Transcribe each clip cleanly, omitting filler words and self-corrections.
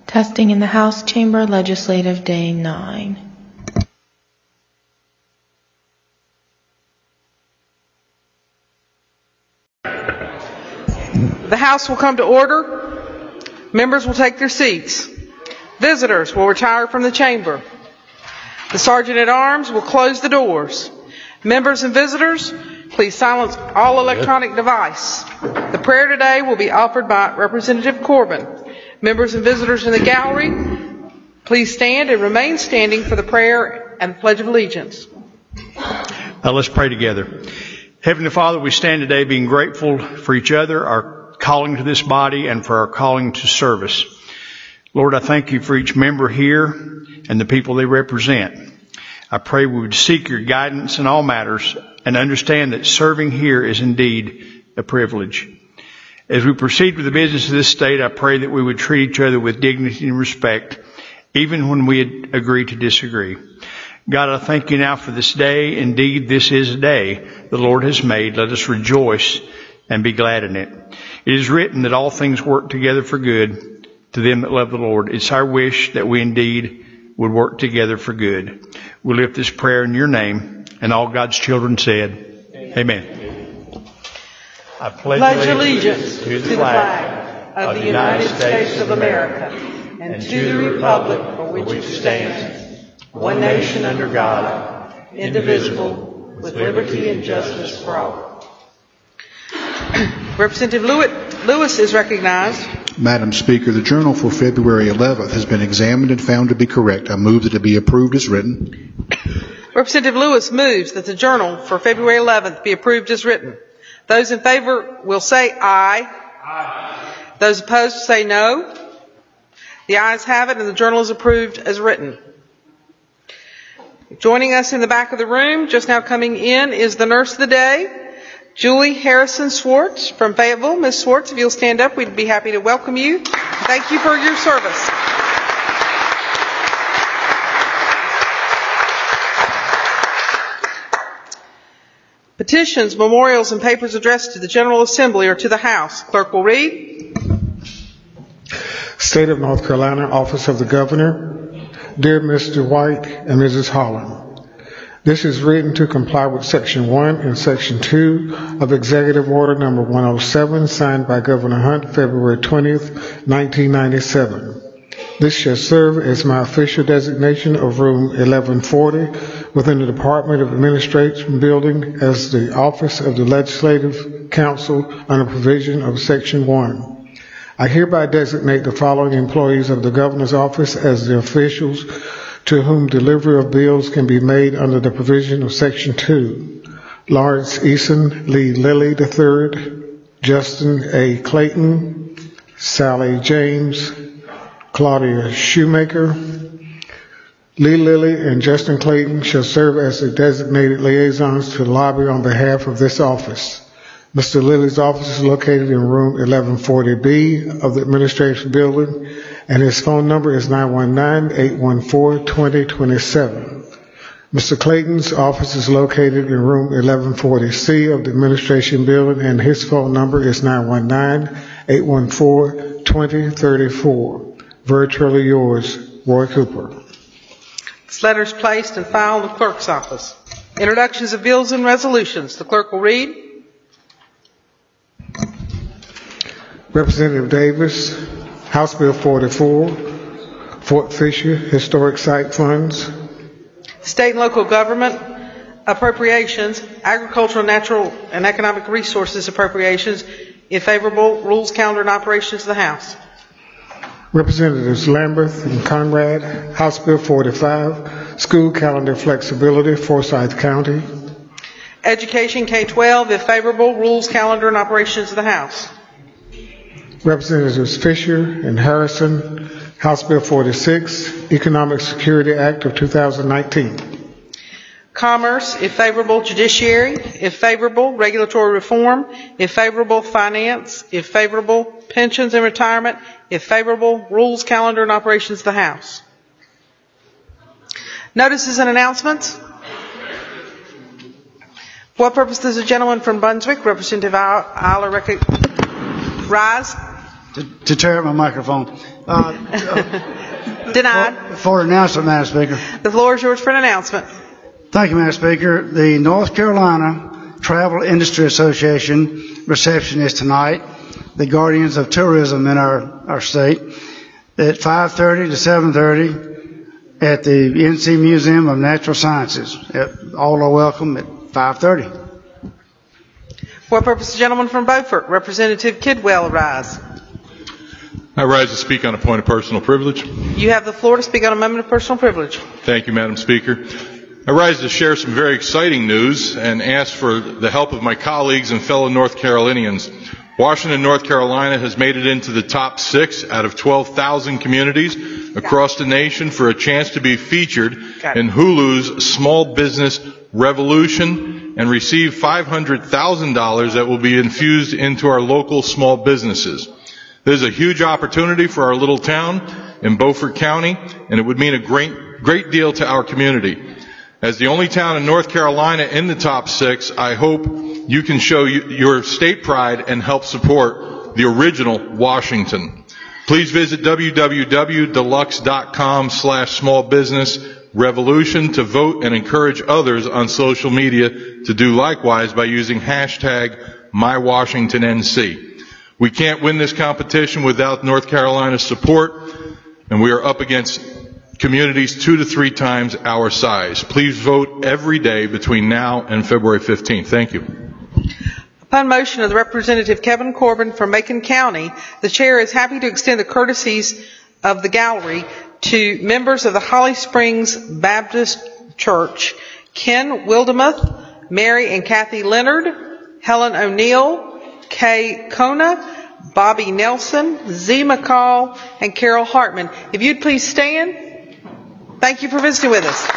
Testing in the House Chamber, Legislative Day 9. The House will come to order. Members will take their seats. Visitors will retire from the chamber. The Sergeant-at-Arms will close the doors. Members and visitors, please silence all electronic device. The prayer today will be offered by Representative Corbin. Members and visitors in the gallery, please stand and remain standing for the prayer and the Pledge of Allegiance. Let's pray together. Heavenly Father, we stand today being grateful for each other, our calling to this body, and for our calling to service. Lord, I thank you for each member here and the people they represent. I pray we would seek your guidance in all matters and understand that serving here is indeed a privilege. As we proceed with the business of this state, I pray that we would treat each other with dignity and respect, even when we agree to disagree. God, I thank you now for this day. Indeed, this is a day the Lord has made. Let us rejoice and be glad in it. It is written that all things work together for good to them that love the Lord. It's our wish that we indeed would work together for good. We lift this prayer in your name, and all God's children said, Amen. I pledge allegiance to the flag of the United States of America and to the republic for which it stands, one nation under God, indivisible, with liberty and justice for all. Representative Lewis is recognized. Madam Speaker, the journal for February 11th has been examined and found to be correct. I move that it be approved as written. Representative Lewis moves that the journal for February 11th be approved as written. Those in favor will say aye. Aye. Those opposed say no. The ayes have it, and the journal is approved as written. Joining us in the back of the room, just now coming in, is the nurse of the day, Julie Harrison Swartz from Fayetteville. Ms. Swartz, if you'll stand up, we'd be happy to welcome you. Thank you for your service. Petitions, memorials, and papers addressed to the General Assembly or to the House. Clerk will read. State of North Carolina, Office of the Governor. Dear Mr. White and Mrs. Holland, this is written to comply with Section 1 and Section 2 of Executive Order Number 107, signed by Governor Hunt, February 20th, 1997. This shall serve as my official designation of Room 1140 within the Department of Administration Building as the Office of the Legislative Council under provision of Section 1. I hereby designate the following employees of the Governor's Office as the officials to whom delivery of bills can be made under the provision of Section 2. Lawrence Eason Lee Lilly III, Justin A. Clayton, Sally James, Claudia Shoemaker. Lee Lilly and Justin Clayton shall serve as the designated liaisons to the lobby on behalf of this office. Mr. Lilly's office is located in room 1140B of the Administration Building, and his phone number is 919-814-2027. Mr. Clayton's office is located in room 1140C of the Administration Building, and his phone number is 919-814-2034. Virtually yours, Roy Cooper. This letter is placed and filed in the clerk's office. Introductions of bills and resolutions. The clerk will read. Representative Davis, House Bill 44, Fort Fisher Historic Site Funds. State and local government appropriations, agricultural, natural, and economic resources appropriations. If favorable, rules, calendar, and operations of the House. Representatives Lamberth and Conrad, House Bill 45, School Calendar Flexibility, Forsyth County. Education K-12, if favorable, rules, calendar, and operations of the House. Representatives Fisher and Harrison, House Bill 46, Economic Security Act of 2019. Commerce, if favorable, Judiciary, if favorable, Regulatory Reform, if favorable, Finance, if favorable, Pensions and Retirement, if favorable, Rules, Calendar, and Operations of the House. Notices and announcements. For what purpose does the gentleman from Brunswick, Representative Eiler, rise? To tear up my microphone. Denied. For an announcement, Madam Speaker. The floor is yours for an announcement. Thank you, Madam Speaker. The North Carolina Travel Industry Association reception is tonight. The guardians of tourism in our state at 5:30 to 7:30 at the NC Museum of Natural Sciences. All are welcome at 5:30. For what purpose, the gentleman from Beaufort, Representative Kidwell, rise. I rise to speak on a point of personal privilege. You have the floor to speak on a moment of personal privilege. Thank you, Madam Speaker. I rise to share some very exciting news and ask for the help of my colleagues and fellow North Carolinians. Washington, North Carolina has made it into the top 6 out of 12,000 communities across the nation for a chance to be featured in Hulu's Small Business Revolution and receive $500,000 that will be infused into our local small businesses. This is a huge opportunity for our little town in Beaufort County, and it would mean a great deal to our community. As the only town in North Carolina in the top 6, I hope you can show your state pride and help support the original Washington. Please visit www.deluxe.com/smallbusinessrevolution to vote and encourage others on social media to do likewise by using hashtag MyWashingtonNC. We can't win this competition without North Carolina's support, and we are up against communities 2 to 3 times our size. Please vote every day between now and February 15th. Thank you. Upon motion of the Representative Kevin Corbin from Macon County, the chair is happy to extend the courtesies of the gallery to members of the Holly Springs Baptist Church, Ken Wildemuth, Mary and Kathy Leonard, Helen O'Neill, Kay Kona, Bobby Nelson, Z. McCall, and Carol Hartman. If you'd please stand. Thank you for visiting with us.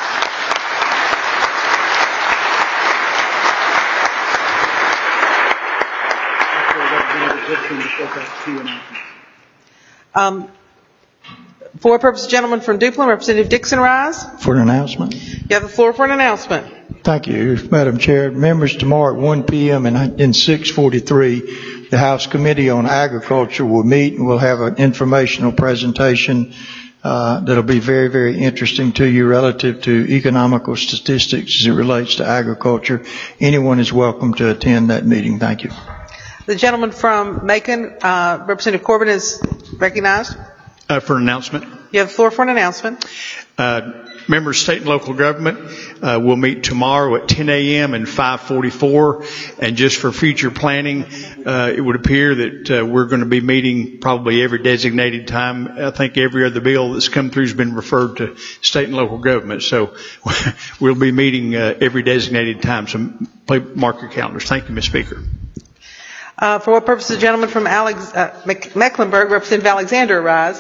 For what purpose, the gentleman from Duplin, Representative Dixon, rise. For an announcement. You have the floor for an announcement. Thank you, Madam Chair. Members, tomorrow at 1 p.m. in 643, the House Committee on Agriculture will meet and we'll have an informational presentation that'll be very, very interesting to you relative to economical statistics as it relates to agriculture. Anyone is welcome to attend that meeting. Thank you. The gentleman from Macon, Representative Corbin, is recognized. For an announcement. You have the floor for an announcement. Members, state and local government will meet tomorrow at 10 a.m. and 5:44. And just for future planning, it would appear that we're going to be meeting probably every designated time. I think every other bill that's come through has been referred to state and local government. So we'll be meeting every designated time. So mark your calendars. Thank you, Ms. Speaker. For what purpose, the gentleman from Mecklenburg, Representative Alexander, rise.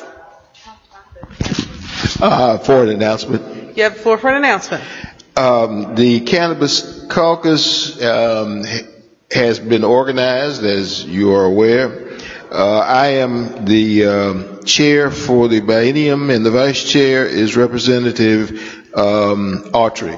For an announcement. You have the floor for an announcement. The Cannabis Caucus has been organized, as you are aware. I am the chair for the biennium, and the vice chair is Representative Autry.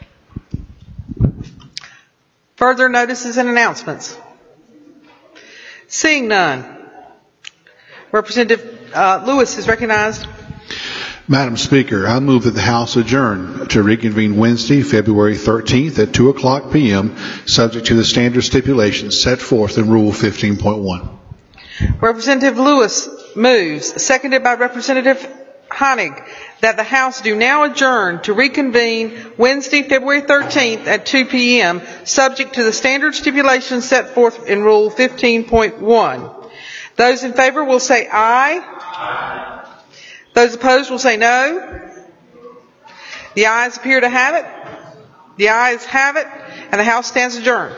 Further notices and announcements. Seeing none. Representative Lewis is recognized. Madam Speaker, I move that the House adjourn to reconvene Wednesday, February 13th at 2 o'clock p.m., subject to the standard stipulations set forth in Rule 15.1. Representative Lewis moves, seconded by Representative Heinig, that the House do now adjourn to reconvene Wednesday, February 13th at 2 p.m., subject to the standard stipulations set forth in Rule 15.1. Those in favor will say aye. Aye. Those opposed will say no. The ayes appear to have it. The ayes have it, and the House stands adjourned.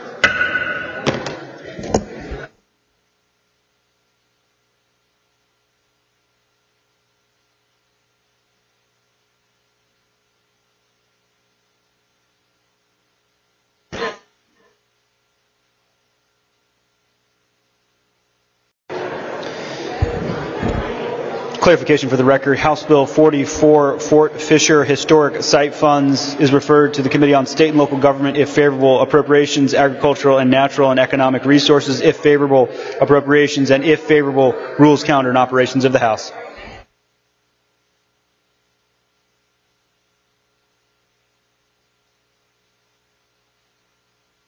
clarification for the record, House Bill 44, Fort Fisher Historic Site Funds, is referred to the Committee on State and Local Government if favorable, Appropriations, Agricultural and Natural and Economic Resources if favorable, Appropriations, and if favorable, Rules, Calendar, and Operations of the House.